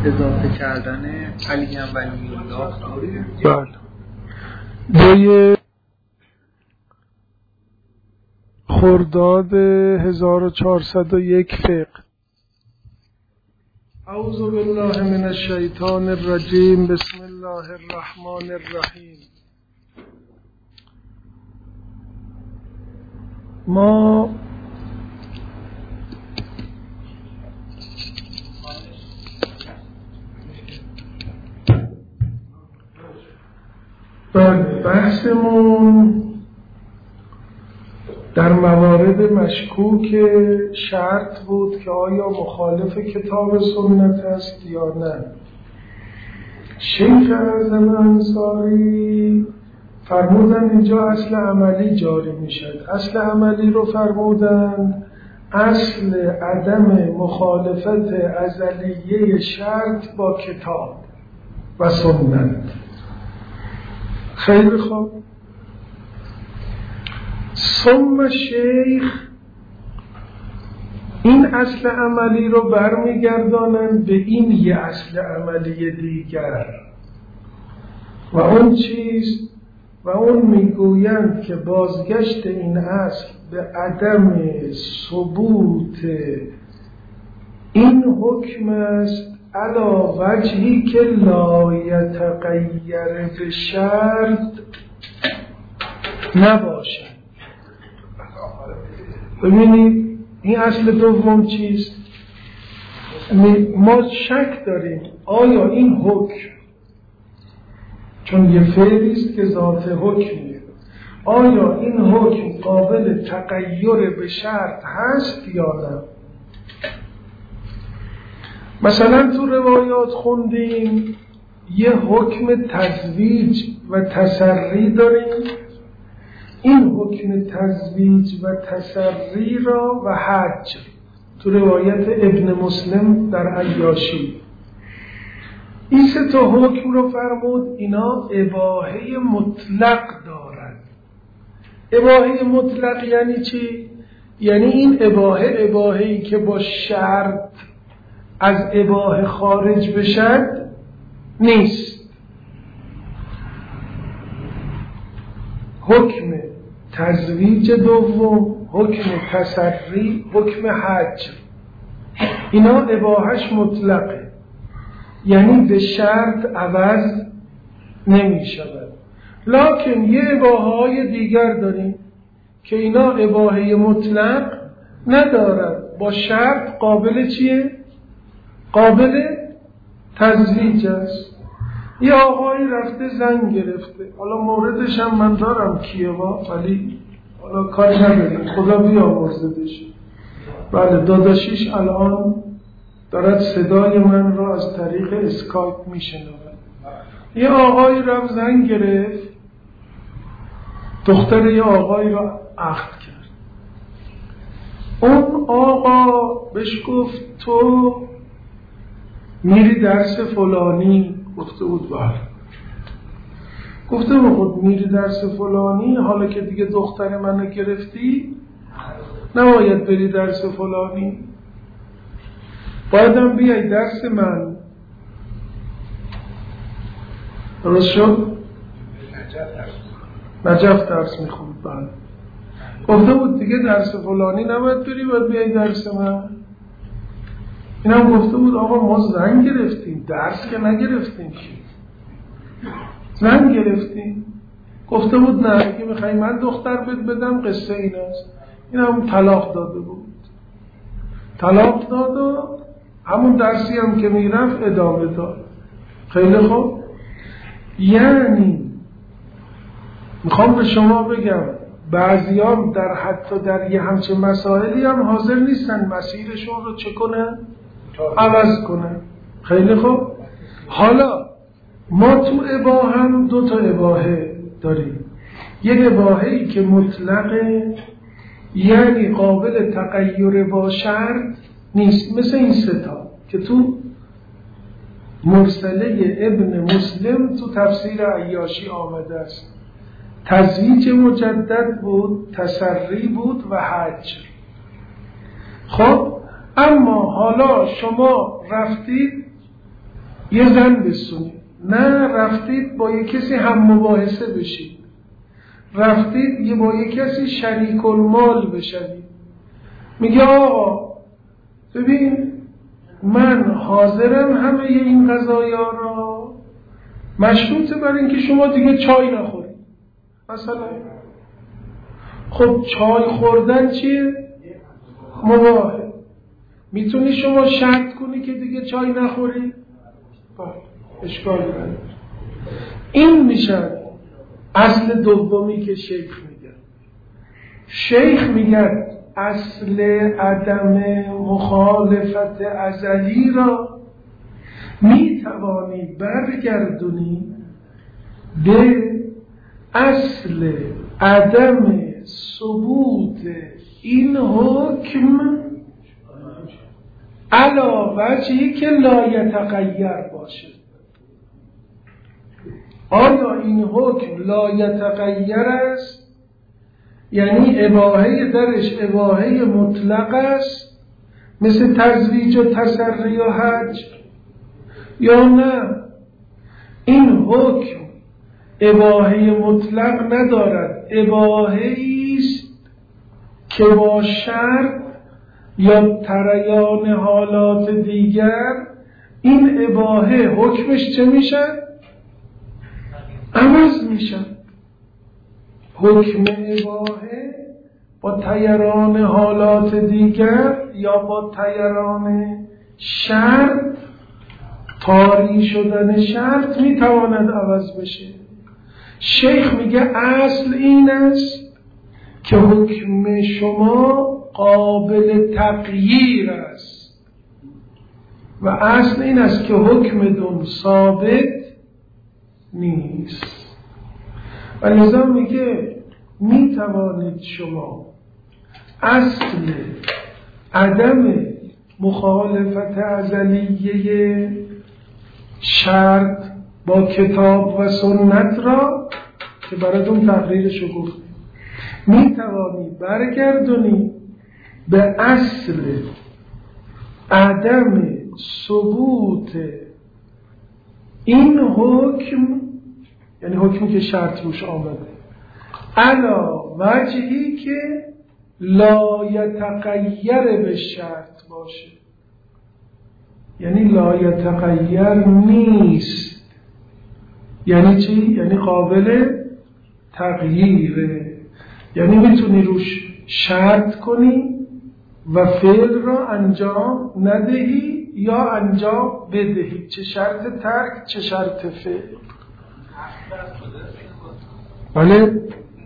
اضافه کردن علی هم ولی الله. بله. دوی خرداد 1401 فقه. اعوذ بالله من الشیطان الرجیم. بسم الله الرحمن الرحیم. ما بحثمون در موارد مشکوک شرط بود که آیا مخالف کتاب سنت است یا نه. شیخ اعظم انصاری فرمودن اینجا اصل عملی جاری میشد. اصل عملی رو فرمودن اصل عدم مخالفت ازلیه شرط با کتاب و سنت. خیلی خوب. ثم شیخ این اصل عملی رو برمیگردانند به این یه اصل عملی دیگر و اون چیست؟ و اون میگویند که بازگشت این اصل به عدم ثبوت این حکم است علی وجهی که لا یتغیر به شرط نباشد. ببینید این اصل دوم چیست؟ ما شک داریم آیا این حکم، چون یه فعلی است که ذات حکمیه، آیا این حکم قابل تغییر به شرط هست یا نه؟ مثلا تو روایات خوندیم یه حکم تزویج و تسری داریم. این حکم تزویج و تسری را و حج تو روایت ابن مسلم در عیاشی این سه تا حکم رو فرمود اینا اباحه مطلق دارد. اباحه مطلق یعنی چی؟ یعنی این اباحه‌ای که با شرط از اباحه خارج بشد نیست. حکم تزویج دوم، حکم تسری، حکم حج، اینا اباحهش مطلقه، یعنی به شرط عوض نمی شود. لکن یه اباحه‌های دیگر داریم که اینا اباحه مطلق ندارد، با شرط قابل چیه؟ قابل تزویج است. یه آقایی رفته زن گرفته، حالا موردش هم من دارم کیه ولی حالا کاری نداریم، خدا بیامرزدش. بله داداشیش الان دارد صدای من را از طریق اسکایپ میشنود. یه آقایی رفت زن گرفت، دختر یه آقایی را عقد کرد. اون آقا بهش گفت تو میری درس فلانی؟ گفته بود بله. گفته بود میری درس فلانی، حالا که دیگه دختر منو گرفتی نباید بری درس فلانی، بایدم بیای درس من. درست شد؟ نجف درس میخوند. بله. گفته بود دیگه درس فلانی نباید بری، باید بیای درس من. این هم گفته بود آقا ما زن گرفتیم، درس که نگرفتیم، زن گرفتیم. گفته بود نه اگه میخوای من دختر بدم قصه این است. این هم طلاق داده بود. طلاق داد و همون درسی هم که میرفت ادامه داد. خیلی خوب. یعنی میخوام به شما بگم بعضیان در حتی در یه همچه مسائلی هم حاضر نیستن مسیرشون رو چه کنن؟ عوض کنن. خیلی خوب. حالا ما تو اباحه هم دو تا اباحه داریم. یک اباحه‌ای که مطلقه، یعنی قابل تغییر با شرط نیست، مثل این سه تا که تو مرسله ابن مسلم تو تفسیر عیاشی آمده است. تزویج مجدد بود، تسری بود و حج. خب اما حالا شما رفتید یه زن بسونید، نه رفتید با یه کسی هم مباحثه بشید، رفتید یه با یه کسی شریک المال بشید. میگه آقا ببین من حاضرم همه این قضایا را، مشروطه بر اینکه شما دیگه چای نخورید. مثلا خب چای خوردن چیه؟ مباحه. میتونی شما شرط کنی که دیگه چای نخوری؟ اشکال نداره. این میشن اصل دومی که شیخ میگه. شیخ میگه اصل عدم مخالفت ازلی را میتوانی برگردونی به اصل عدم ثبوت این حکم علا وجهی که لا یتغیر باشه. آیا این حکم لا یتغیر است؟ یعنی اباحه درش اباحه مطلق است مثل تزویج و تسری و حج، یا نه این حکم اباحه مطلق ندارد، اباحه است که با شرط یا تریان حالات دیگر این اباحه حکمش چه میشن؟ عوض میشن. حکم اباحه با تیران حالات دیگر یا با تیران شرط، طاری شدن شرط میتواند عوض بشه. شیخ میگه اصل این است که حکم شما قابل تغییر است و اصل این است که حکم دون ثابت نیست. و لذا میگه میتوانید شما اصل عدم مخالفت ازلیه شرط با کتاب و سنت را که براتون تقریرشو گفتیم میتوانی برگردونی به اصل عدم ثبوت این حکم، یعنی حکمی که شرط روش آمده، علا وجهی که لا یتغیر به شرط باشه. یعنی لا یتغیر نیست. یعنی چی؟ یعنی قابل تغییره. یعنی میتونی روش شرط کنی و فعل را انجام ندهی یا انجام بدهی، چه شرط ترک چه شرط فعل. بله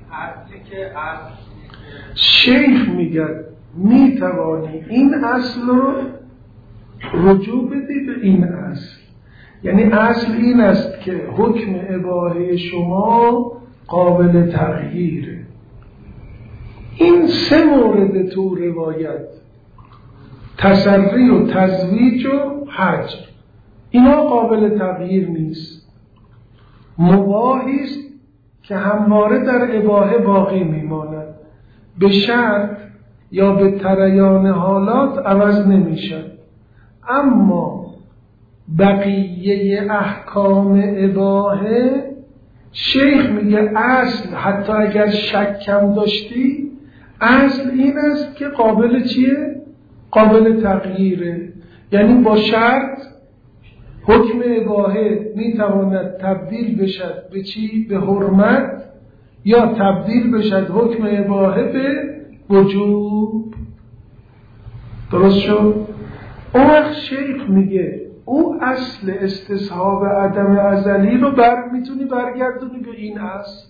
شیخ میگه میتوانی این اصل رو رجوع بدی به این اصل. یعنی اصل این است که حکم اباحه شما قابل تغییره. این سه مورد تو روایت، تسری و تزویج و حج، اینا قابل تغییر نیست، مباحی است که همواره در اباحه باقی میماند، به شرط یا به تریان حالات عوض نمیشن. اما بقیه احکام اباحه شیخ میگه اصل، حتی اگر شکم داشتی، اصل این است که قابل چیه؟ قابل تغییره. یعنی با شرط حکم اباحه میتواند تبدیل بشد به چی؟ به حرمت، یا تبدیل بشد حکم اباحه به وجوب. درست شد؟ اون وقت شیخ میگه او اصل استصحاب عدم ازلی رو میتونی برگردونی به این اصل.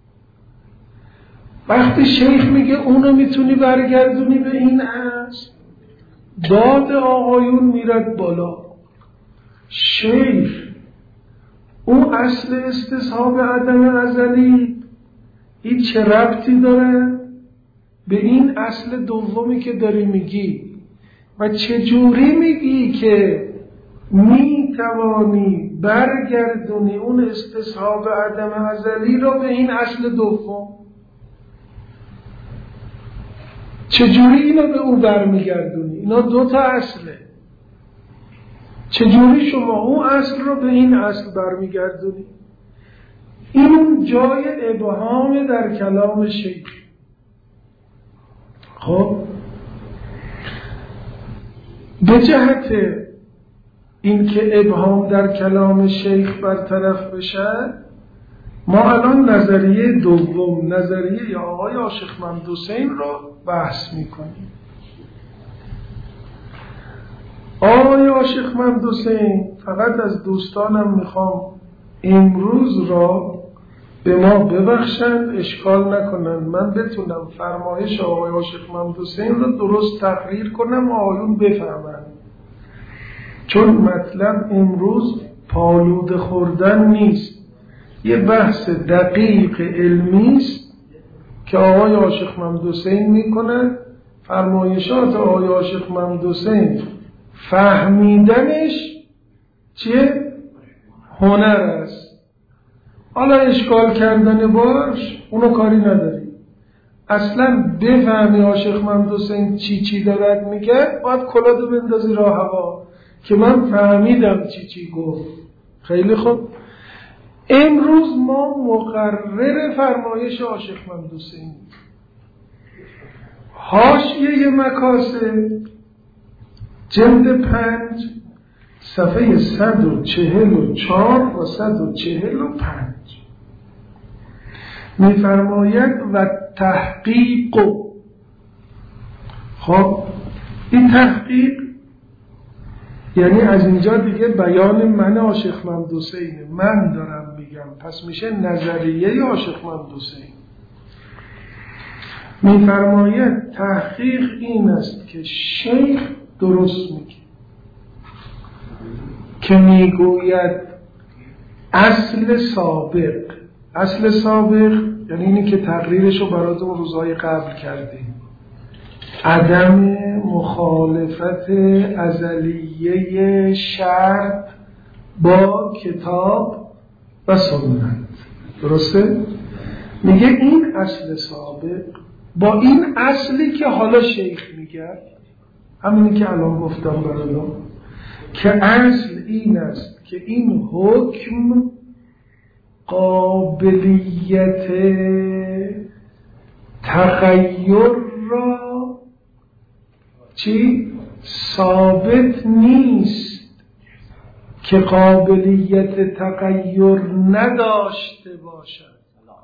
وقتی شیخ میگه اونو میتونی برگردونی به این اصل، داد آقایون میرد بالا. شیخ اون اصل استصحاب عدم ازلی این چه ربطی داره به این اصل دومی که داری میگی؟ و چجوری میگی که میتوانی برگردونی اون استصحاب عدم ازلی رو به این اصل دوم؟ چجوری اینو به او برمیگردونی؟ اینا دو تا اصله. چجوری شما اون اصل رو به این اصل برمیگردونی؟ این جای ابهام در کلام شیخ. خب به جهت این که ابهام در کلام شیخ برطرف بشه، ما الان نظریه دوم، نظریه آقای عاشقمند حسین رو بحث میکنیم. آقای عاشقمند حسین، فقط از دوستانم میخوام امروز را به ما ببخشند، اشکال نکنند، من بتونم فرمایش آقای عاشقمند حسین رو درست تقریر کنم و آیون بفهمند، چون مطلب امروز پالوده خوردن نیست، یه بحث دقیق علمی است که آقای عاشقمند حسین میکنند. فرمایشات آقای عاشقمند حسین فهمیدنش چیه؟ هنر است. حالا اشکال کردن باش اونو کاری نداری، اصلا بفهمی عاشقمند حسین چی دارد میگه، باید کلادو بندازی راه هوا که من فهمیدم چی گفت. خیلی خوب، امروز ما مقرر فرمایش عاشقمند حسین، حاشیه مکاسب جلد 5 صفحه 144 و 145 میفرماید و تحقیق. خب این تحقیق یعنی از اینجا دیگه بیان من عاشقمند حسینه، من دارم میگم، پس میشه نظریه عاشقمند حسین. میفرماید تحقیق این است که شیخ درست میگه که میگوید اصل سابق، اصل سابق یعنی اینی که تقریرشو براتون روزهای قبل کردیم، عدم مخالفت ازلیه شرط با کتاب و سنت. درسته؟ میگه این اصل سابق با این اصلی که حالا شیخ میگه، همینی که الان گفتم براتون، که اصل این است که این حکم قابلیت تغییر را ثابت نیست، که قابلیت تغییر نداشته باشد.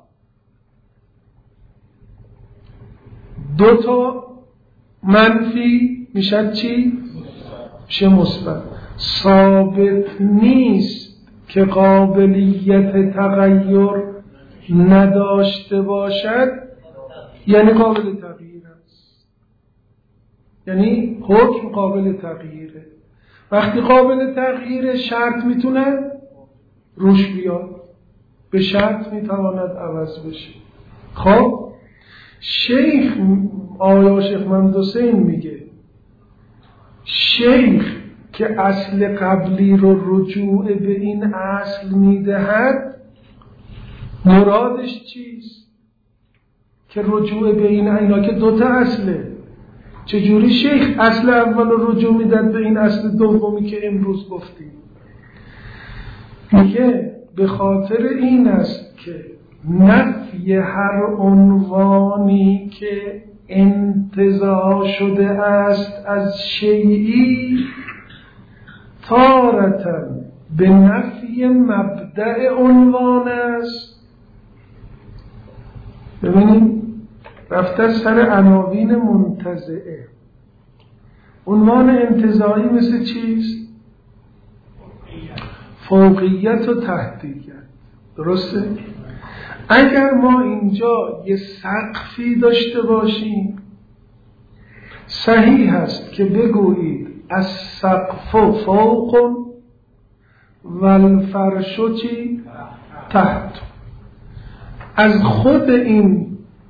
دوتا منفی میشد میشه مثبت. ثابت نیست که قابلیت تغییر نداشته باشد یعنی قابل تغییر است، یعنی حکم قابل تغییره. وقتی قابل تغییره شرط میتونه روش بیاد، به شرط میتواند عوض بشه. خب شیخ آقای عاشقمند حسین میگه شیخ که اصل قبلی رو رجوع به این اصل میدهد، مرادش چیست؟ که رجوع به اینا که دوتا اصله، چجوری شیخ اصل اول رو رجوع میداد به این اصل دومی که امروز گفتیم؟ میگه به خاطر این است که نفی هر عنوانی که انتزاع شده است از شیئی تارةً به نفی مبدأ عنوان است. ببینید رفته سر عناوین منتزعه. عنوان انتزاعی مثل چیست؟ فوقیت و تحتیت. درسته؟ اگر ما اینجا یه سقفی داشته باشیم، صحیح است که بگویید از سقف فوق و الفرش تحت. از خود این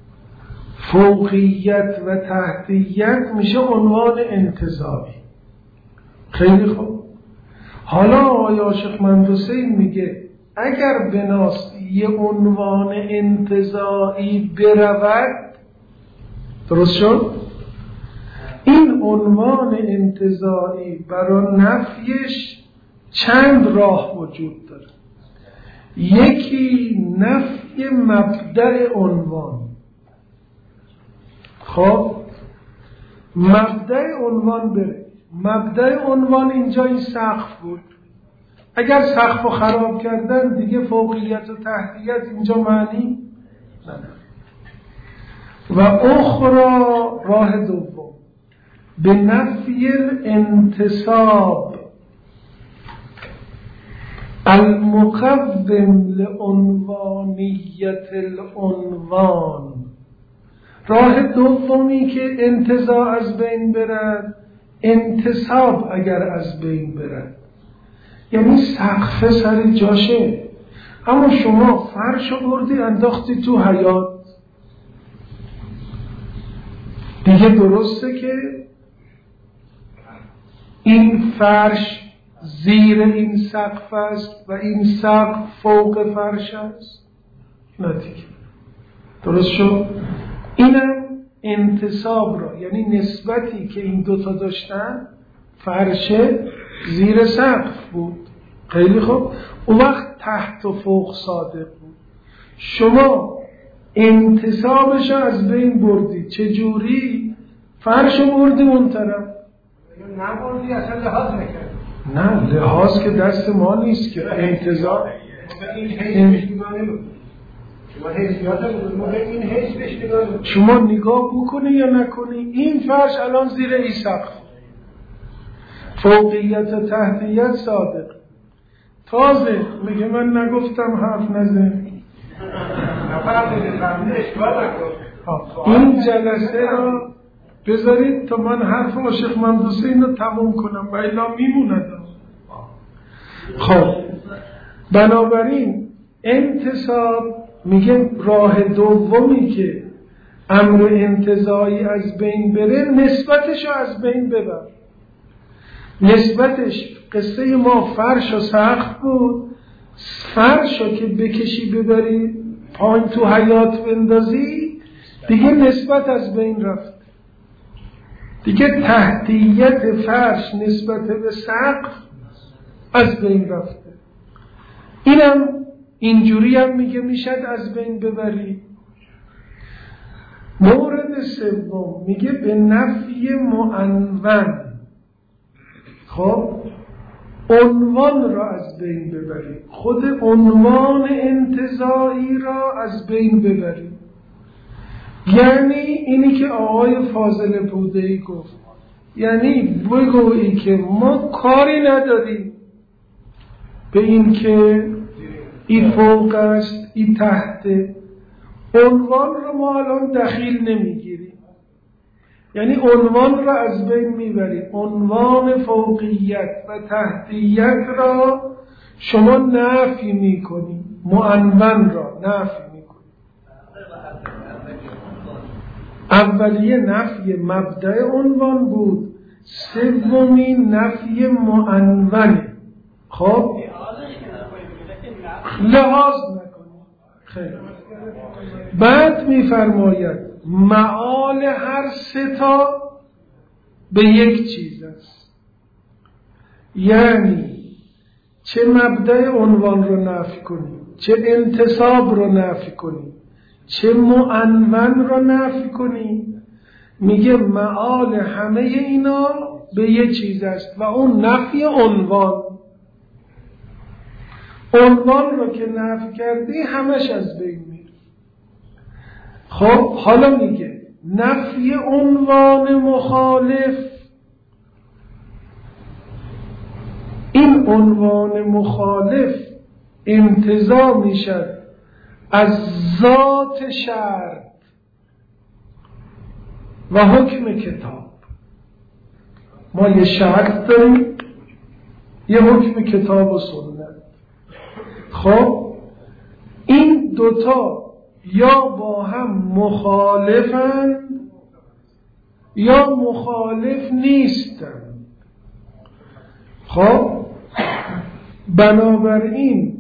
فوقیت و تحتیت میشه عنوان انتزاعی. خیلی خوب. حالا آقای عاشقمند حسین میگه اگر بناس یه عنوان انتزاعی برود، درست شد؟ این عنوان انتزاعی برای نفیش چند راه وجود داره. یکی نفی مبدأ عنوان. خب مبدأ عنوان بره. مبدأ عنوان اینجا این سقف بود. اگر سقف رو خراب کردن دیگه فوقیت و تحتیت اینجا معنی نداره. و اخرى راه دوم به نفی الانتصاب المقدم لعنوانیت العنوان. راه دومی که انتزاع از بین برد، انتصاب اگر از بین برد، یعنی سقف سر جاشه، اما شما فرش بردی انداختی تو حیاط، دیگه درسته که این فرش زیر این سقف است و این سقف فوق فرش است؟ نه دیگه. درست شد؟ اینم انتصاب را، یعنی نسبتی که این دوتا داشتن، فرش زیر سقف بود. خیلی خوب. اون وقت تحت و فوق صادق بود. شما انتصابش از بین بردی. چجوری؟ فرش بردی اون طرف، نبردی، اصلا لحاظ نکرد. نه لحاظ که دست ما نیست که انتظار. شما نگاه بکنی یا نکنی، این فرش الان زیر این سقف، فوقیت و تحتیت صادق. تازه میگه من نگفتم حرف نزن. این جلسه را بذارید تا من حرف عاشق ممدوحی رو تموم کنم و الا میموند. خب بنابراین انتصاب میگه راه دومی که امر انتزاعی از بین بره، نسبتش رو از بین ببر. نسبتش قصه ما فرش و سقف بود. فرش رو که بکشی ببری پایین تو حیاط بندازی، دیگه نسبت از بین رفت. دیگه تحتیت فرش نسبت به سقف از بین رفته. اینم اینجوری هم میگه میشد از بین ببری. مورد سوم میگه به نفی معنون. خب عنوان را از بین ببری، خود عنوان انتزاعی را از بین ببری. یعنی اینی که آقای فاضل بوده‌ای گفت، یعنی بگویی که ما کاری نداریم به این که این فوق است این تحت. عنوان رو ما الان دخیل نمیگیریم، یعنی عنوان را از بین میبریم. عنوان فوقیت و تحتیت را شما نفی میکنی، معنون را نفی میکنی. اولیه نفی مبدأ عنوان بود، سومی نفی معنونه. خب لحاظ نکنی. خیلی بعد میفرماید معال هر سه تا به یک چیز است. یعنی چه مبدأ عنوان رو نفی کنی، چه انتصاب رو نفی کنی، چه معنون رو نفی کنی، میگه معال همه اینا به یک چیز است و اون نفی عنوان. عنوان رو که نفی کردی همش از بین میره. خب حالا میگه نفی عنوان مخالف. این عنوان مخالف انتزاع میشد از ذات شرط و حکم کتاب. ما یه شرط داریم، یه حکم کتاب و سنت. خب این دوتا یا با هم مخالفن یا مخالف نیستن. خب بنابراین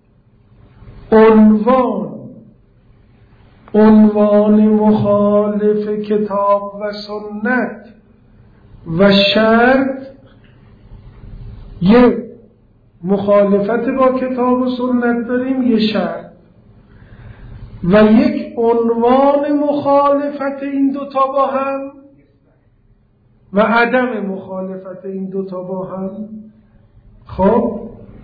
عنوان مخالف کتاب و سنت و شرط یه مخالفت با کتاب و سنت داریم یه شرط و یک عنوان مخالفت این دوتا با هم و عدم مخالفت این دوتا با هم. خب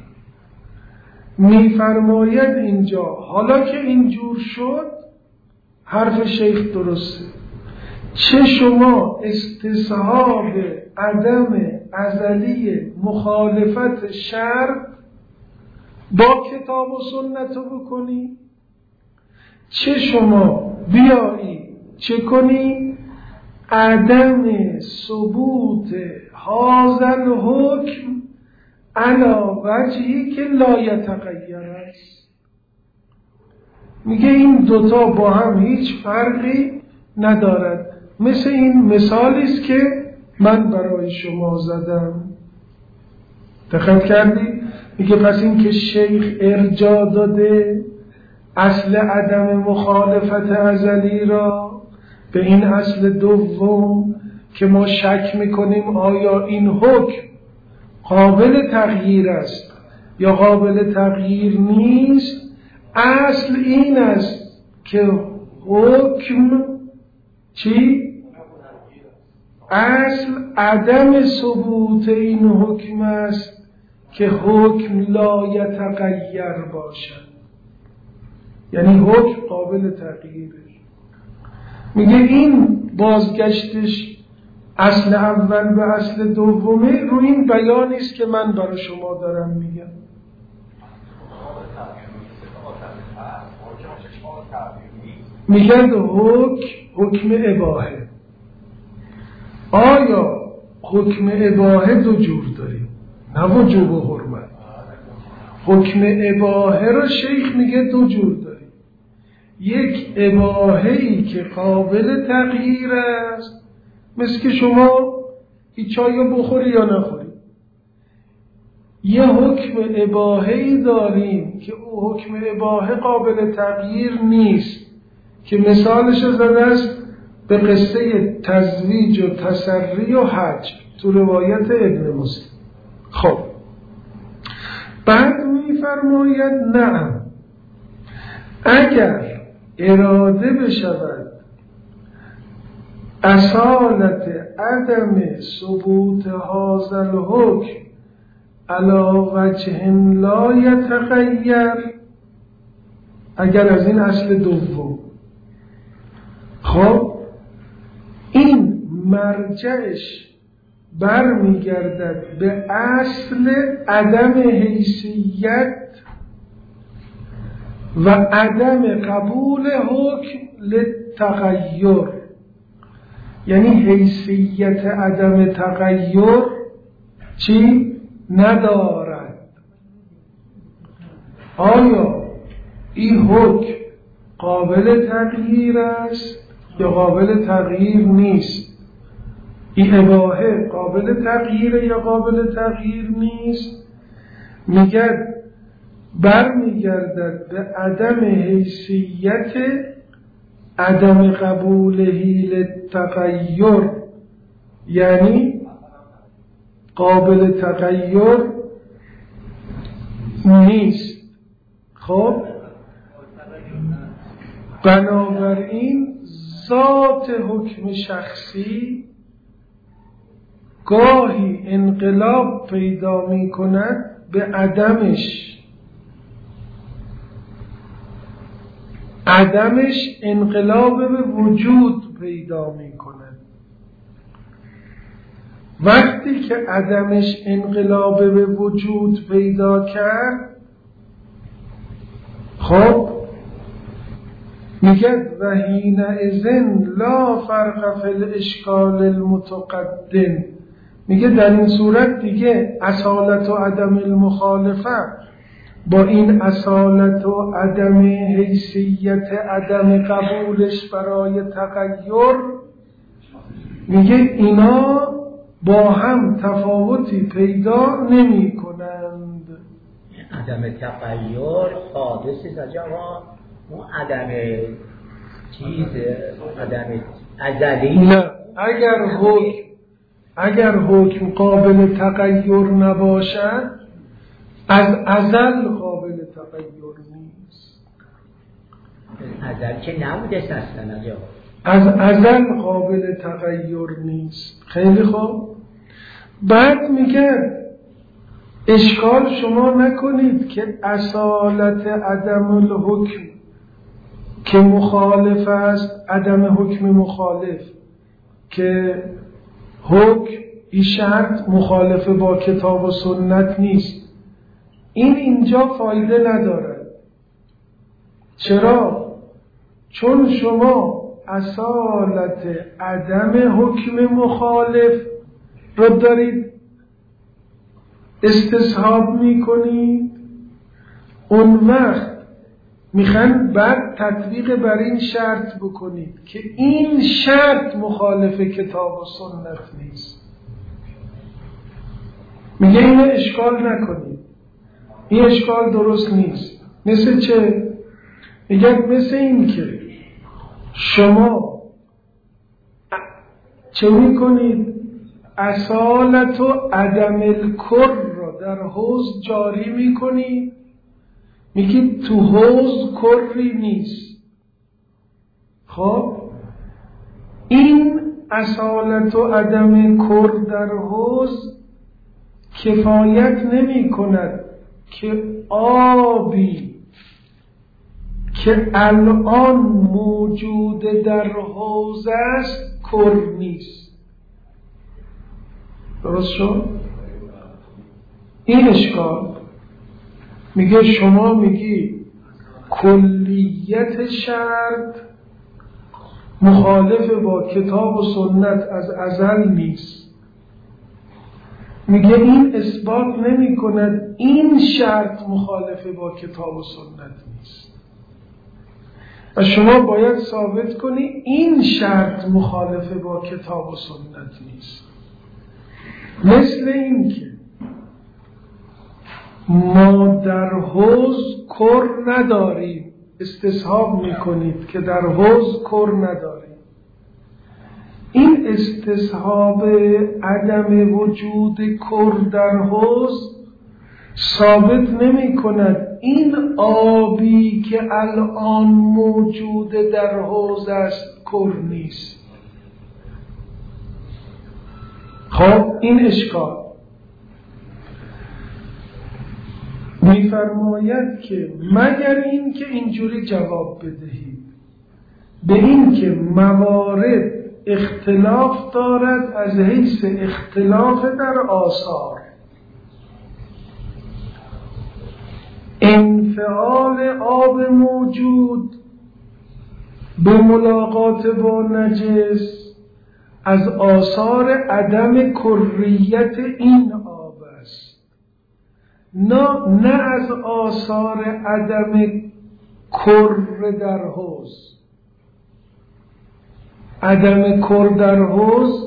میفرماید اینجا حالا که اینجور شد حرف شیخ درسته، چه شما استصحاب عدم ازلی مخالفت شرط با کتاب و سنت رو بکنی، چه شما بیایی چه کنی عدم ثبوت هذا الحکم علی وجهی که لا یتغیر است. میگه این دوتا با هم هیچ فرقی ندارد. مثل این مثالی است که من برای شما زدم. دقت کردی؟ میگه پس این که شیخ ارجاع داده اصل عدم مخالفت ازلی را به این اصل دوم که ما شک میکنیم آیا این حکم قابل تغییر است یا قابل تغییر نیست، اصل این است که حکم چی؟ اصل عدم ثبوت این حکم است که حکم لا یتغیر باشد، یعنی حکم قابل تغییره. میگه این بازگشتش اصل اول به اصل دومه رو این بیانی است که من برای شما دارم میگم. میگن حکم اباحه. آیا حکم اباحه دو جور داریم؟ نه وجوب و حرمت. حکم اباحه رو شیخ میگه دو جور داریم. یک اباحه‌ای که قابل تغییر است، مثل که شما این چای رو بخوری یا نخوری. یه حکم اباحه‌ای داریم که او حکم اباحه قابل تغییر نیست که مثالش زده است به قصه تزویج و تسری و حج تو روایت ابن مسلم. خب بعد می‌فرماید نه، اگر اراده بشود اصالت عدم ثبوت هذا الحکم علی وجه لا یتغیر، اگر از این اصل دوم، خب این مرجعش برمیگردد به اصل عدم حیثیت و عدم قبول حکم للتغیر، یعنی حیثیت عدم تغیر چی؟ ندارد. آیا این حکم قابل تغییر است یا قابل تغییر نیست؟ این اباحه قابل تغییر یا قابل تغییر نیست؟ میگه برمیگردد به عدم حیثیت عدم قبولهی للتغیر، یعنی قابل تغییر نیست. خب بنابراین ذات حکم شخصی گاهی انقلاب پیدا می کند به عدمش انقلاب به وجود پیدا می کند. وقتی که عدمش انقلاب به وجود پیدا کرد، خب میگه و حینئذ لا فرق فی الاشکال المتقدم، میگه در این صورت دیگه اصالت و عدم المخالفه با این اصالت و عدم حیثیت عدم قبولش برای تغییر، میگه اینا با هم تفاوتی پیدا نمی کنند. عدم تغییر حادثی سجاوا اون عدم عدم ازلی نه. اگر حکم قابل تغییر نباشد از ازل قابل تغییر نیست. ازل که نبوده اصلا آجا. از ازل قابل تغییر نیست. خیلی خوب. بعد میگه اشکال شما نکنید که اصالت عدم الحکم که مخالف است، عدم حکم مخالف که حکم این شرط مخالف با کتاب و سنت نیست، این اینجا فایده ندارد. چرا؟ چون شما اصالت عدم حکم مخالف رو دارید استصحاب میکنید، اون وقت میخوان بعد تطبیق بر این شرط بکنید که این شرط مخالف کتاب و سنت نیست. میگه اینو اشکال نکنید، این اشکال درست نیست. مثل چه؟ میگه مثل این که شما چه میکنید؟ اصالت و عدم الکر را در حوض جاری میکنید، میگید تو حوض کری نیست. خب این اصالت و عدم کر در حوض کفایت نمی کند که آبی که الان موجود در حوض است کر نیست. درست شد؟ این اشکال میگه شما میگی کلیت شرط مخالف با کتاب و سنت از ازل نیست. میگه این اثبات نمی کند این شرط مخالف با کتاب و سنت نیست و شما باید ثابت کنی این شرط مخالف با کتاب و سنت نیست. مثل این که ما در حوض کر نداریم، استصحاب میکنید که در حوض کر نداریم. این استصحاب عدم وجود کر در حوض ثابت نمی کند این آبی که الان موجود در حوض است کر نیست. خب این اشکال می‌فرماید که مگر این که اینجوری جواب بدهید به این که موارد اختلاف دارد از حیث اختلاف در آثار، انفعال آب موجود به ملاقات با نجس از آثار عدم کریت این آب است، نه از آثار عدم کر در حوض. عدم کر در حوض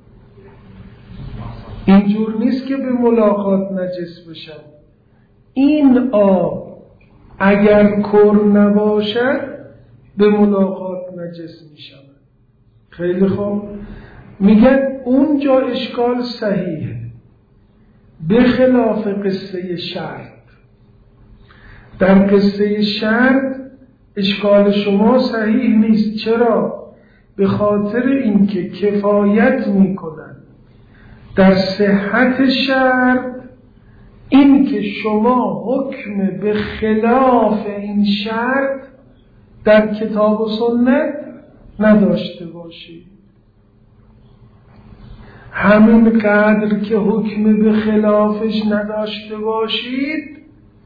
اینجور نیست که به ملاقات نجس بشن. این آب اگر کر نباشد به ملاقات نجس میشن. خیلی خوب. میگن اونجا اشکال صحیحه به خلاف قصه شرط. در قصه شرط اشکال شما صحیح نیست. چرا؟ به خاطر اینکه کفایت میکنن در صحت شرط این که شما حکم به خلاف این شرط در کتاب و سنت نداشته باشید. همین قدر که حکم به خلافش نداشته باشید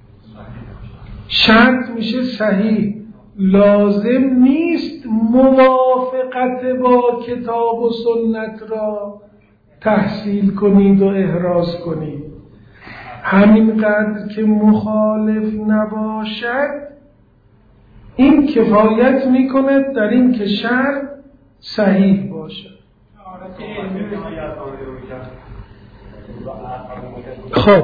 شرط میشه صحیح. لازم نیست موافقت با کتاب و سنت را تحصیل کنید و احراز کنید. همین قدر که مخالف نباشد این کفایت میکند در این که شرط صحیح باشد. خب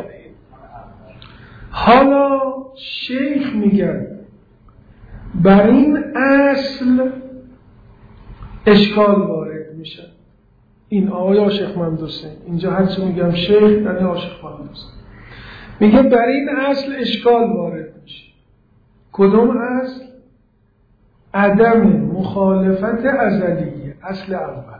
حالا شیخ میگن بر این اصل اشکال وارد میشه. این آقای عاشق مهندوسه اینجا هرچی میگم شیخ یعنی عاشق مهندوسه. میگه بر این اصل اشکال وارد میشه. کدوم اصل؟ عدم مخالفت ازلیه، اصل اول.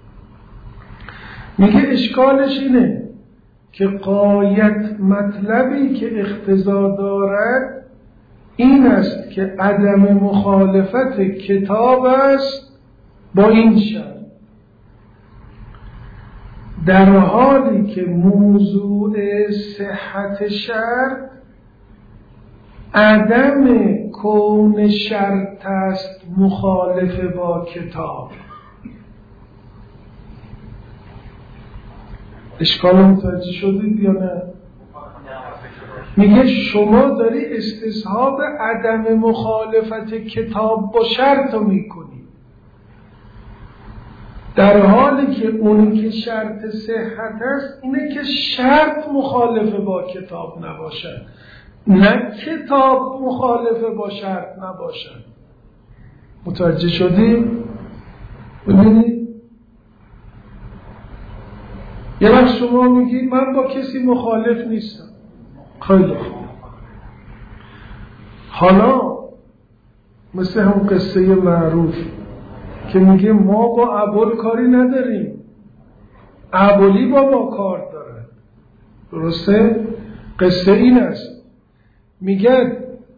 میگه اشکالش اینه که غایت مطلبی که اقتضا دارد این است که عدم مخالفت کتاب است با این شرط، در حالی که موضوع صحت شرط عدم کون شرط است مخالف با کتاب. اشکال متوجه شدید یا نه؟ میگه شما داری استصحاب عدم مخالفت کتاب با شرط رو میکنی، در حالی که اونی که شرط صحت است اینه که شرط مخالف با کتاب نباشد، نه کتاب مخالف با شرط نباشد. متوجه شدی؟ ببینید یه وقت شما میگی من با کسی مخالف نیستم، خیلی خوب، حالا مثل هم قصه معروف که میگه ما با ابوال کاری نداریم، ابولی با ما کار داره. درسته؟ قصه این است، میگه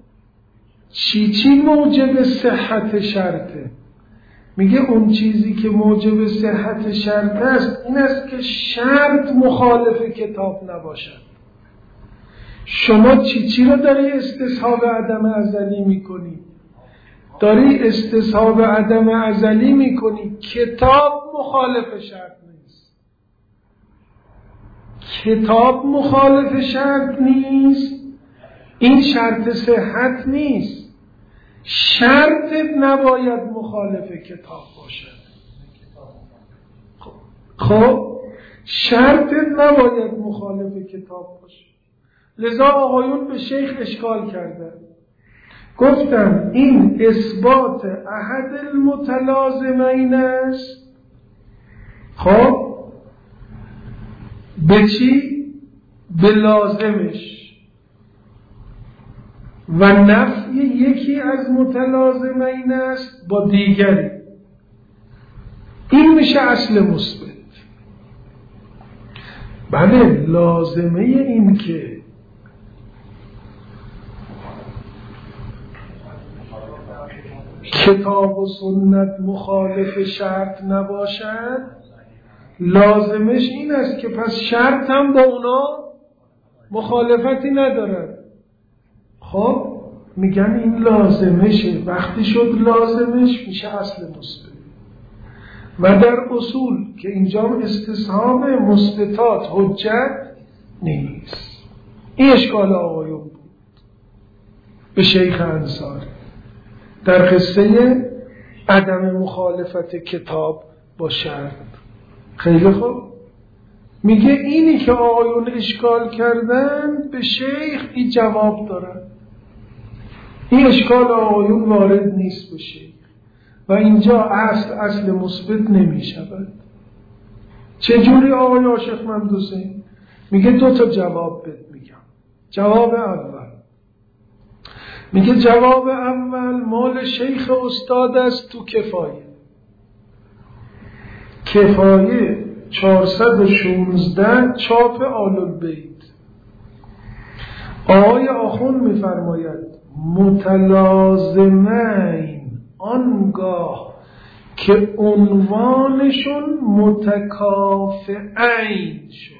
چی موجب صحت شرطه؟ میگه اون چیزی که موجب صحت شرط است این است که شرط مخالف کتاب نباشد. شما چی رو داری استصحاب عدم ازلی میکنی؟ داری استصحاب عدم ازلی میکنی، کتاب مخالف شرط نیست. کتاب مخالف شرط نیست، این شرط صحت نیست. شرط نباید مخالف کتاب باشد. خب شرط نباید مخالف کتاب باشه. لذا آقایون به شیخ اشکال کردن، گفتم این اثبات احد المتلازمین است. خب به چی؟ به لازمش، و نفی یکی از متلازمین است با دیگری. این میشه اصل مثبت. بله، لازمه این که کتاب و سنت مخالف شرط نباشد، لازمش این است که پس شرط هم با اونا مخالفتی ندارد. خب میگن این لازمشه، وقتی شد لازمش میشه اصل مثبت. و در اصول که اینجا استصحاب مثبتات حجت نیست. این اشکال آقایون بود به شیخ انصاری در قصه عدم مخالفت کتاب با شرط. خیلی خوب، میگه اینی که آقایون اشکال کردن به شیخ این جواب دارن. این اشکال آقایون وارد نیست به شیخ و اینجا اصل مثبت نمی شود. چجوری آقای عاشق محمد حسین؟ میگه 2 تا جواب بهت میگم. جواب اول، میگه جواب اول مال شیخ استاد است تو کفایه 416 چاپ آل‌البیت. آقای آخوند میفرماید متلازمین آنگاه که عنوانشون متکافئین شد،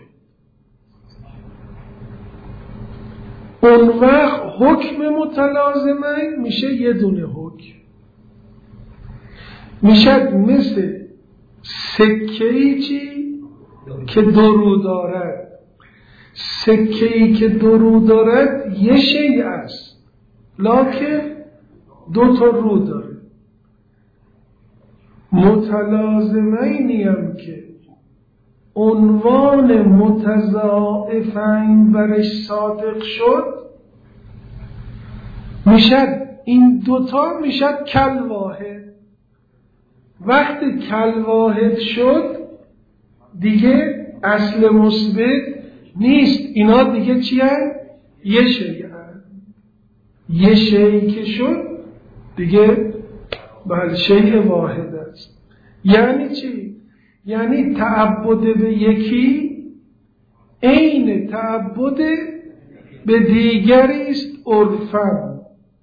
اون وقت حکم متلازمین میشه یه دونه حکم، میشه مثل سکه‌ای چی که 2 رو دارد. سکه‌ای که 2 رو دارد یه شیء است لکن 2 تا رو داره. متلازمینی هم که عنوان متضاعفین برش صادق شد میشد این 2 تا میشد کل واحد. وقتی کل واحد شد دیگه اصل مثبت نیست، اینا دیگه چی هست؟ یه شیء یه شیء که شد دیگه بله شیء واحد است. یعنی چی؟ یعنی تعبد به یکی عین تعبد به دیگری است عرفاً،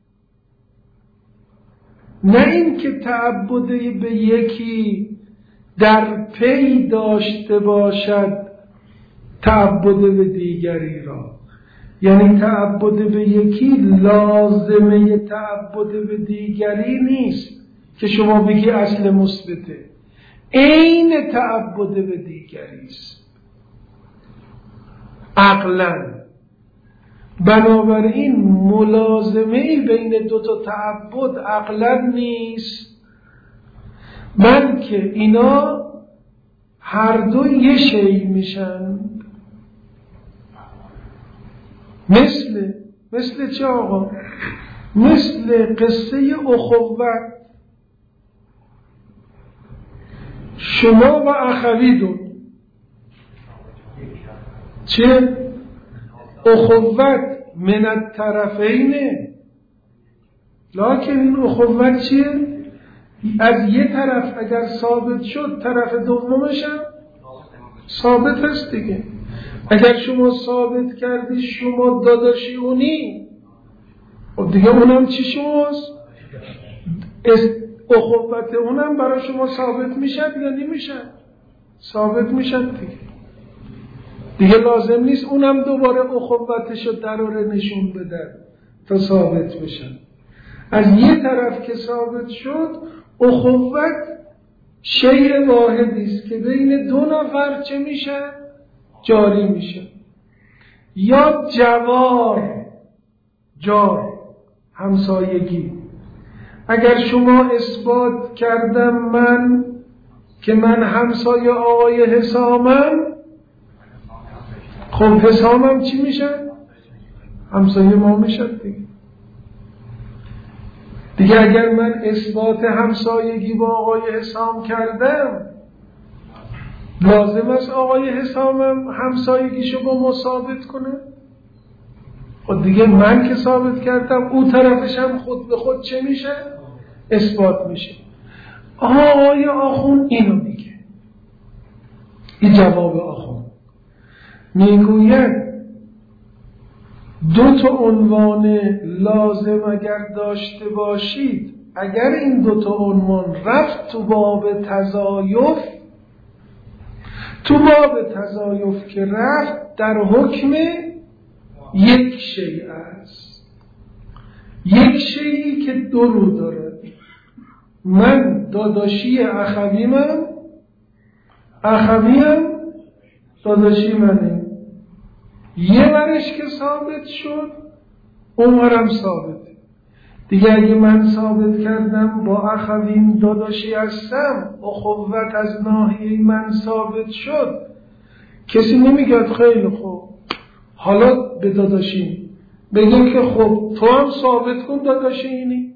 نه این که تعبد به یکی در پی داشته باشد تعبد به دیگری را. یعنی تعبد به یکی لازمه تعبد به دیگری نیست که شما بگی اصل مثبته، عین تعبد به دیگری است عقلاً. بنابراین ملازمه‌ای بین دو تا تعبد عقلاً نیست، بلکه اینا هر دو یه شیء میشن. مثل چه آقا؟ مثل قصه اخوت. شما و اخویدون چه؟ اخوت من الطرفین، لکن این اخوت چیه؟ از یه طرف اگر ثابت شد طرف دومش هم ثابت هست دیگه. اگر شما ثابت کردی شما داداشی اونی، خب دیگه اونم چی شماست؟ اخوت اونم برای شما ثابت میشد یا نمیشد؟ ثابت میشد دیگه لازم نیست اونم دوباره اخوتشو دراره نشون بده تا ثابت بشن. از یه طرف که ثابت شد اخوت شیء واحدی است که بین دو نفر چه میشه؟ جاری میشه. یا جار همسایگی. اگر شما اثبات کردم من که من همسایه آقای حسامم، خب حسامم چی میشه؟ همسایه ما میشه دیگه. اگر من اثبات همسایگی با آقای حسام کردم، لازم است آقای حسامم همسایگیشو با ما ثابت کنه؟ خب دیگه من که ثابت کردم او طرفش هم خود به خود چه میشه؟ اثبات میشه. آقای آخوند اینو میگه، این جواب آخوند میگوید دو تا عنوان لازم اگر داشته باشید، اگر این دو تا عنوان رفت تو باب تضایف که رفت در حکم یک شیء است، یک شیئی که دو رو داره. من داداشی اخویم داداشی منه، یه ورش که ثابت شد اون ورم ثابته دیگه. اگه من ثابت کردم با اخویم داداشی هستم، اخوت از ناحیه من ثابت شد، کسی نمیگه خیلی خوب حالا به داداشی بگیم که خب تو هم ثابت کن داداشی اینی،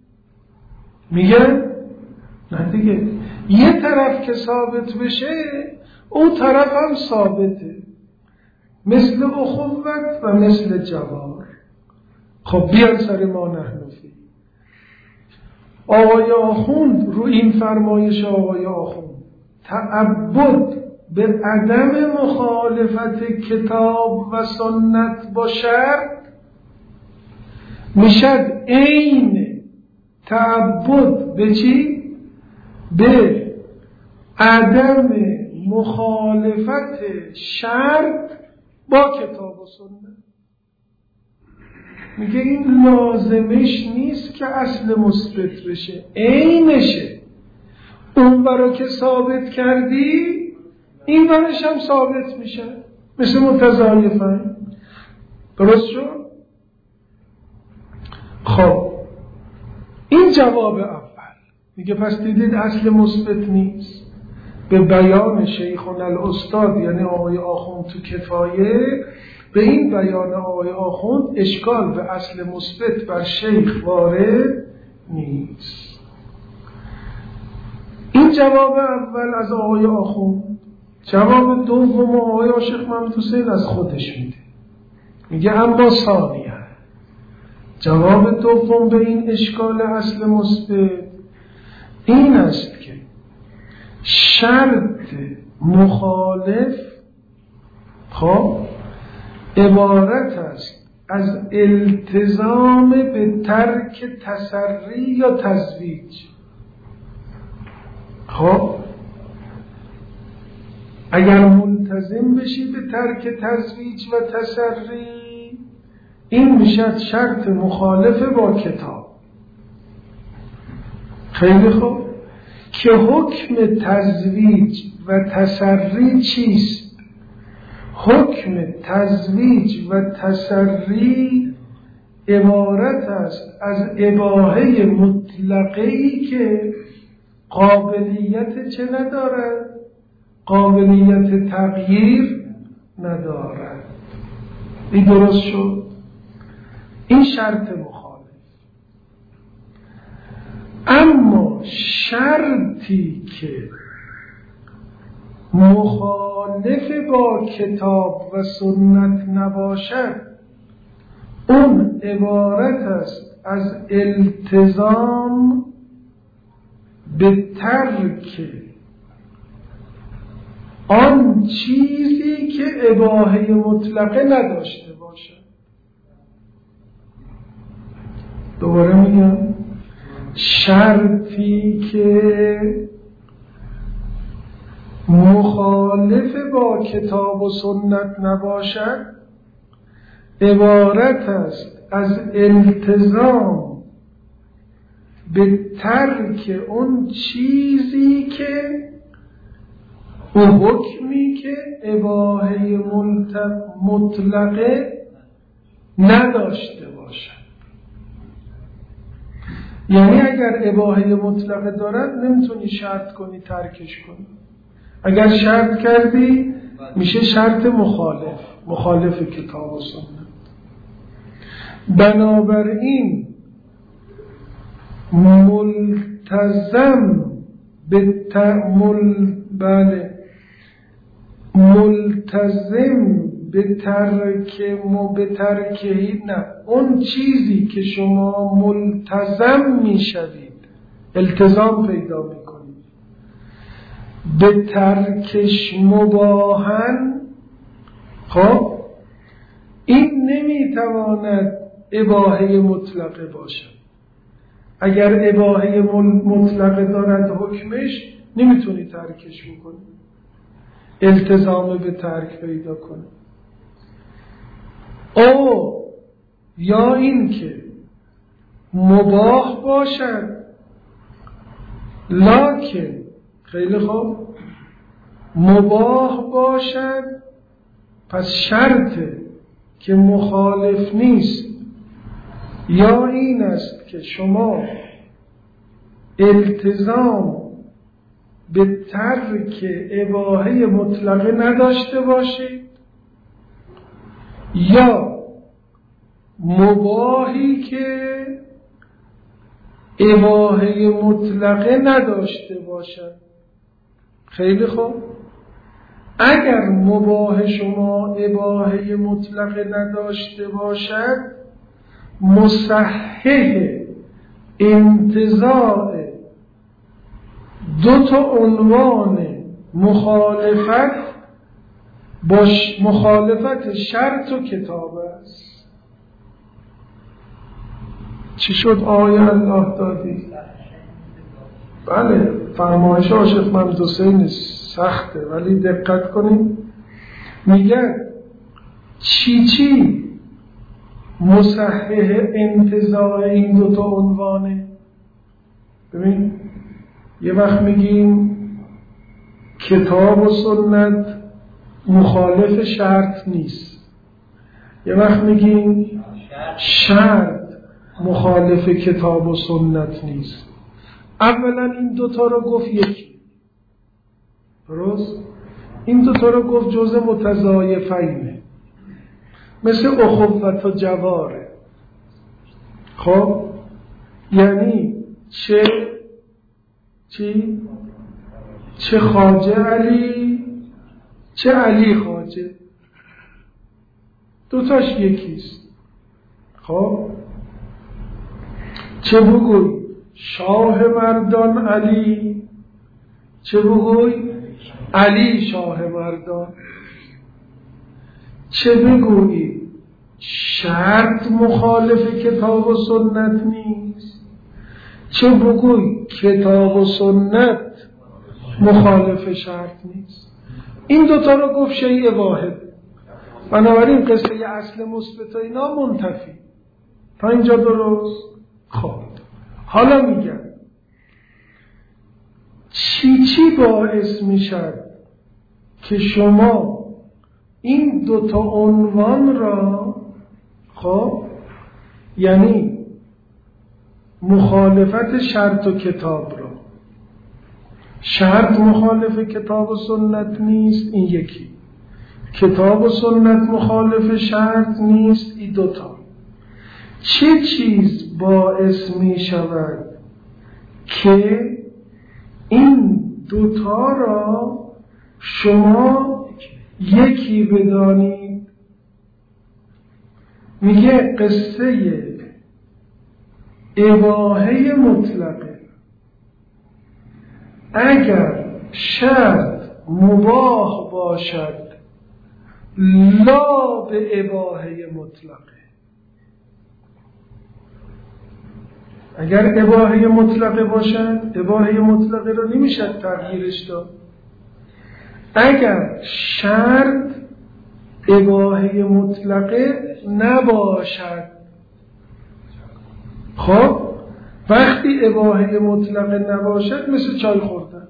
میگن نه دیگه. یه طرف که ثابت بشه اون طرف هم ثابته، مثل اخوت و مثل جوار. خب بیان سر ما نحنفی. آقای آخوند رو این فرمایش آقای آخوند تعبد به عدم مخالفت کتاب و سنت با شرط میشد عین تعبد به چی؟ به عدم مخالفت شرط با کتاب و سنت. میگه این لازمش نیست که اصل مثبت بشه، عینشه. اون برا که ثابت کردی این برش هم ثابت میشه، مثل متضایفن. درست شد؟ خب این جواب اول. میگه پس دیدید اصل مثبت نیست. به بیان شیخنا الاستاد یعنی آقای آخوند تو کفایه، به این بیان آقای آخوند اشکال به اصل مثبت بر شیخ وارد نیست. این جواب اول از آقای آخوند. جواب دوم آقای عاشق محمد حسین از خودش میده، میگه اما ثانیه، جواب دوم به این اشکال اصل مثبت این است که شرط مخالف خب عبارت است از التزام به ترک تسری یا تزویج. خب اگر ملتزم بشی به ترک تزویج و تسری، این میشد شرط مخالف با کتاب. خیلی خوب، که حکم تزویج و تسری چیست؟ حکم تزویج و تسری عبارت است از اباحه مطلقه‌ای که قابلیت چه ندارد؟ قابلیت تغییر ندارد. این درست شد؟ این شرط مخالف. اما شرطی که مخالف با کتاب و سنت نباشد، اون عبارت است از التزام به ترک آن چیزی که اباحه مطلقه نداشته باشد. دوباره میگم، شرطی که مخالف با کتاب و سنت نباشد عبارت است از التزام به ترک اون چیزی که اون حکمی که اباحه مطلقه نداشته باشد. یعنی اگر اباحه مطلقه دارد نمیتونی شرط کنی ترکش کنی. اگر شرط کردی میشه شرط مخالف کتاب و سنت. بنابراین ملتزم ملتزم به ترک نه، اون چیزی که شما ملتزم میشوید، التزام پیدا میکنید به ترکش مباحن، خب این نمیتواند اباحه مطلقه باشد. اگر اباحه مطلقه دارد حکمش، نمیتونی ترکش بکنی، التزام به ترک پیدا کنی. او یا این که مباح باشد لکن، خیلی خوب، مباح باشد، پس شرطه که مخالف نیست. یا این است که شما التزام به ترک اباحه مطلقه نداشته باشید، یا مباحی که اباحه مطلقه نداشته باشد. خیلی خوب، اگر مباح شما اباحه مطلقه نداشته باشد، مصحح انتزاع دو تا عنوان مخالفت شرط و کتاب است. چی شد آیه الله دادی؟ بله، فرمایش عاشق محمد حسین سخته، ولی دقت کنید. میگه چی مصحح انتزاع این دوتا عنوانه. ببین، یه وقت میگیم کتاب و سنت مخالف شرط نیست، یه وقت میگیم شرط مخالف کتاب و سنت نیست. اولا این دوتا رو گفت یکی، درست؟ این دوتا رو گفت جزء متضایفینه، مثل اخوت و جواره. خب یعنی چه خواجه علی، چه علی خواجه، دوتاش یکیست. خب چه بگوی شاه مردان علی، چه بگوی علی شاه مردان، چه بگویی شرط مخالف کتاب و سنت نیست، چه بگوی کتاب و سنت مخالف شرط نیست. این دوتا رو گفت شیء واحد. بنابراین قصه اصل مثبت اینا منتفی. تا اینجا درست؟ خب حالا میگم چی باعث میشد که شما این دوتا عنوان را، خب یعنی مخالفت شرط و کتاب را، شرط مخالف کتاب و سنت نیست این یکی، کتاب و سنت مخالف شرط نیست این دوتا، چه چیز باعث می شود که این دوتا را شما یکی بدانید؟ میگه قصه اباحه مطلقه. اگر شرط مباح باشد لا به اباحه مطلقه، اگر اباحه مطلقه باشد، اباحه مطلقه رو نمیشد تغییرش داد. اگر شرط اباحه مطلقه نباشد، خب وقتی اباحه مطلقه نباشد مثل چای خوردن،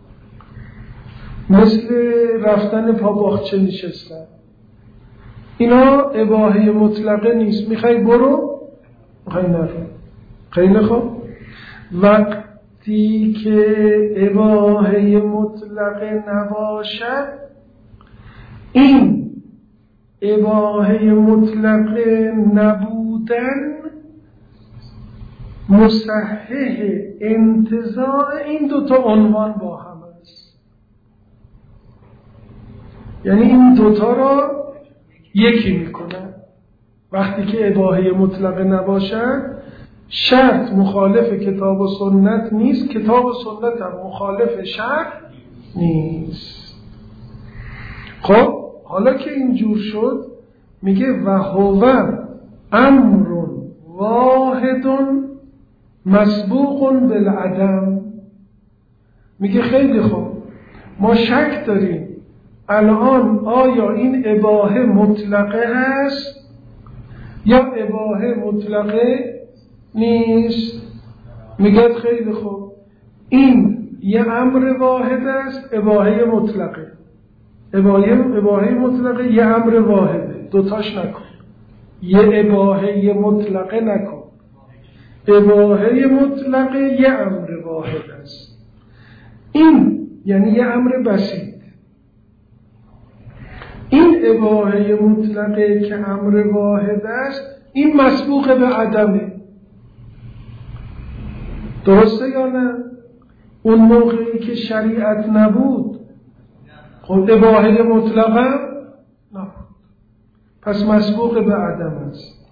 مثل رفتن پا باغچه نشستن، اینا اباحه مطلقه نیست. میخوای برو، میخوای نرو. خیلی خوب، وقتی که اباحه مطلقه نباشد، این اباحه مطلقه نبودن مصحح انتزاع این دوتا عنوان با هم است. یعنی این دوتا را یکی میکنن. وقتی که اباحه مطلقه نباشد، شرط مخالف کتاب و سنت نیست، کتاب و سنت هم مخالف شرط نیست. خب حالا که اینجور شد میگه و هو امر واحد مسبوق بالعدم. میگه خیلی خوب، ما شک داریم الان آیا این اباحه مطلقه هست یا اباحه مطلقه نیست؟ میگه خیلی خوب، این یه امر واحد است، اباحه مطلقه. اباحه مطلقه یه امر واحده، دوتاش نکن. یه اباحه مطلقه نکن، اباحه مطلقه یه امر واحد است. این یعنی یه امر بسیط. این اباحه مطلقه که امر واحد است، این مسبوق به عدمه. درسته یا نه؟ اون موقعی که شریعت نبود، خب اباحه مطلقه نبود، پس مسبوق به عدم است.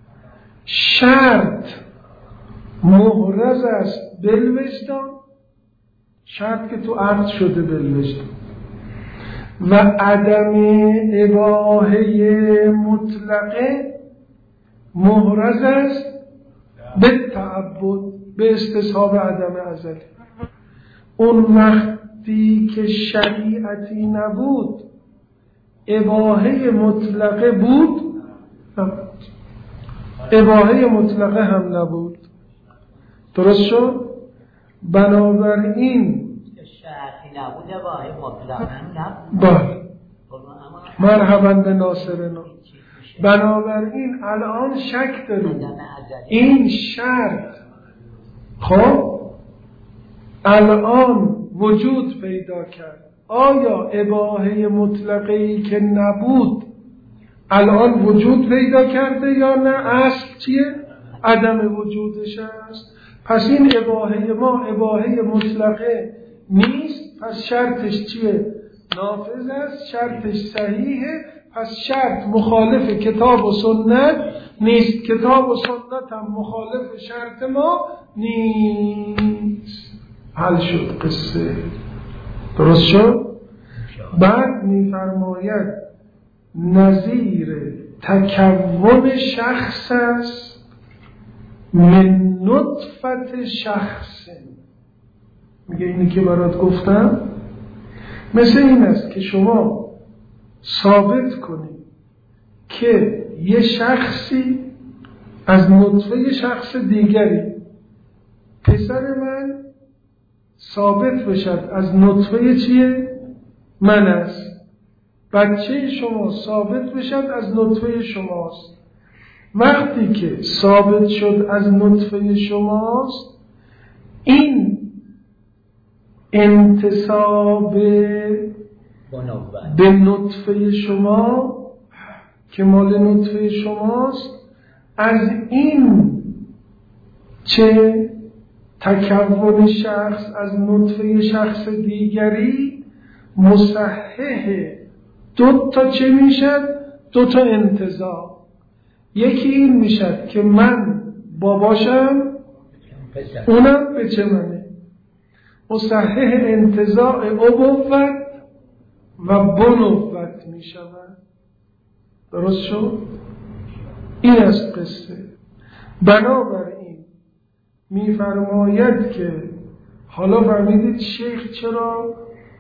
شرط محرز است بالوجدان، شرط که تو عقد شده بالوجدان، و عدم اباحه مطلقه محرز است به تعبد، به استصحاب عدم ازلی. اون وقتی که شریعتی نبود، اباحه مطلقه بود نبود، اباحه مطلقه هم نبود. درست شد؟ بنابراین شرطی نبود، اباحه مطلقه نبود. بله، مرحبا به ناصرنا. بنابراین الان شک داریم این شرط خب الان وجود پیدا کرد، آیا اباحه مطلقه‌ای که نبود الان وجود پیدا کرده یا نه؟ اصل چیه؟ عدم وجودش است. پس این اباحه ما اباحه مطلقه نیست، پس شرطش چیه؟ نافذ است، شرطش صحیحه، پس شرط مخالف کتاب و سنت نیست، کتاب و سنت هم مخالف شرط ما نیست. حل شد قصه، درست شد؟ بعد میفرماید نظیر تکون شخص است من نطفت شخص. میگه اینی که برات گفتم مثل این است که شما ثابت کنید که یه شخصی از نطفه شخص دیگری، پسر من ثابت بشد از نطفه چیه؟ من است، بچه شما ثابت بشد از نطفه شماست. وقتی که ثابت شد از نطفه شماست، این انتساب به نطفه شما که مال نطفه شماست، از این چه تکون شخص از نطفه شخص دیگری مصحح دو تا چه میشد؟ دو تا انتزاع. یکی این میشد که من باباشم، اونم بچه منه، مصحح انتزاع ابوت و بنوت میشود. درست شد؟ این است قصه. بنابراین میفرماید که حالا فهمیدید شیخ چرا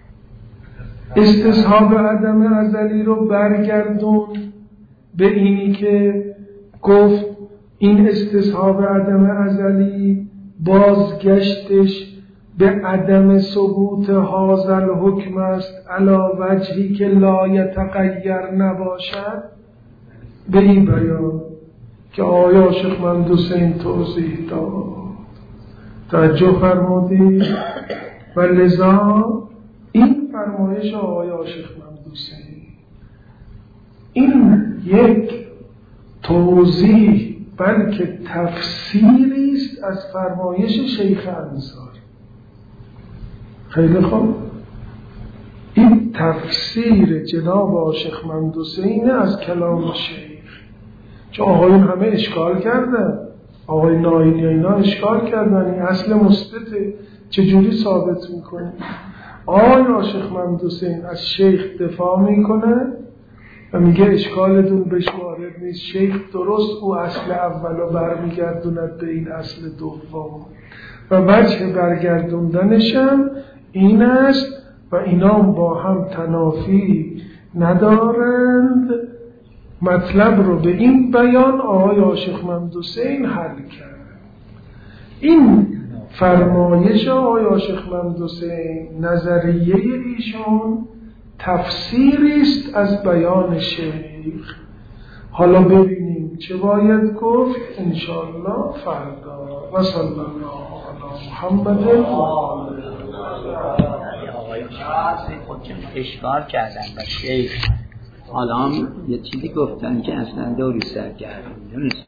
استصحاب عدم ازلی رو برگردون به اینی که گفت این استصحاب عدم ازلی بازگشتش به عدم ثبوت هذا الحکم است علی وجهی که لا یتغیر نباشد، به این بیان که آیا شیخ محمد حسین توضیح داد. توجه فرمودید؟ و لذا این فرمایش آقای شیخ محمد حسین این یک توضیح بلکه تفسیری است از فرمایش شیخ انصاری. خیلی خوب، این تفسیر جناب شیخ محمد حسین از کلام شیخ. چون آقایون همه اشکال کردن، آقای ناینی اینا اشکال کردن این اصل مثبته چجوری ثابت میکنه؟ آقای شیخ محمد حسین از شیخ دفاع میکنه و میگه اشکالتون بهش وارد نیست، شیخ درست او اصل اولو برمیگردوند به این اصل دوم و وجه برگردوندنشم این است و اینا با هم تنافی ندارند. مطلب رو به این بیان آقای شیخ محمد حسین حل کرد. این فرمایش آقای شیخ محمد حسین نظریه ایشون تفسیری است از بیان شیخ. حالا ببینیم چه باید گفت انشاءالله فردا. و صلی الله علی محمد. آقایون خودشون اشکال کردن و شیخ حالا هم یه چیزی گفتن که اصلا دوری سر کردن.